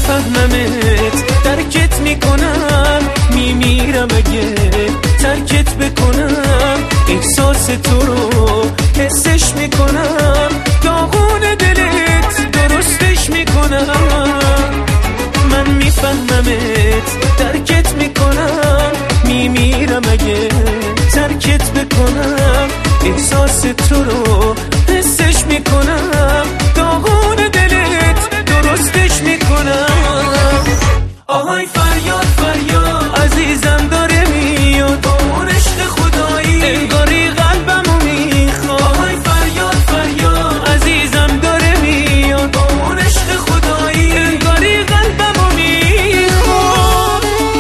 میفهممت، درکت میکنم، میمیرم اگه ترکت بکنم. احساس تو رو حسش میکنم، داغون دلت درستش میکنم. من میفهممت، درکت میکنم، میمیرم اگه ترکت بکنم. احساس تو رو حسش میکنم، داغون دلت درستش میکنم. آهای فریاد فریاد عزیزم داره میاد، با اون عشق خدایی انگاری قلبمو میخواد. آهای فریاد فریاد عزیزم داره میاد، با اون عشق خدایی انگاری قلبمو میخواد.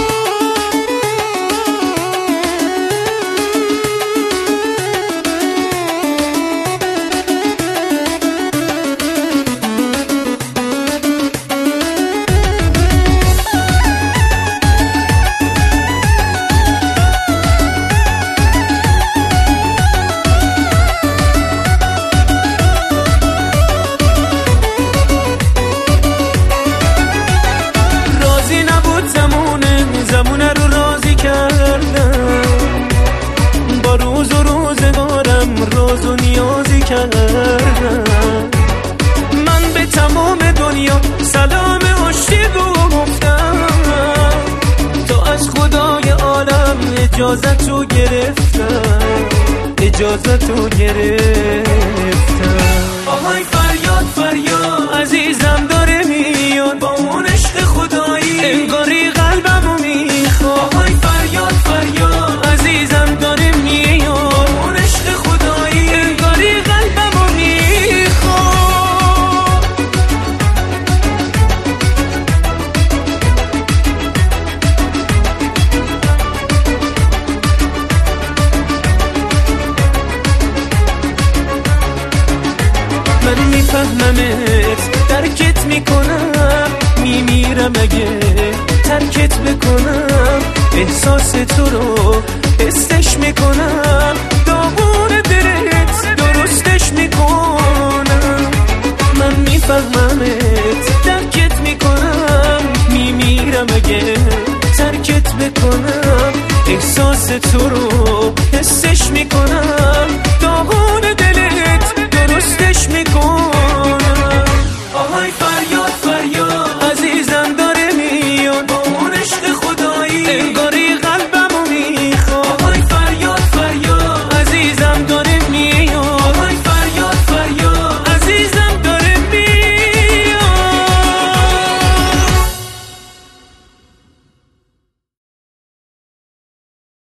زمونه رو راضی کردم، با روز و روزگارم راز و نیازی کردم. من به تمام دنیا سلام عاشقو گفتم، تو از خدای عالم اجازتو گرفتم، اجازتو گرفتم. آهای فریاد فریاد عزیزم داره میاد، با اون عشق خدایی انگاری قلبمو میخواد. آهای فریاد فریاد عزیزم داره میاد، با اون عشق خدایی انگاری قلبمو میخواد. من میفهممت، درکت میکنم، میمیرم اگه ترکت بکنم. احساس تو رو حسش میکنم، داغون دلت درستش میکنم. من میفهممت، درکت میکنم، میمیرم اگه ترکت بکنم. احساس تو رو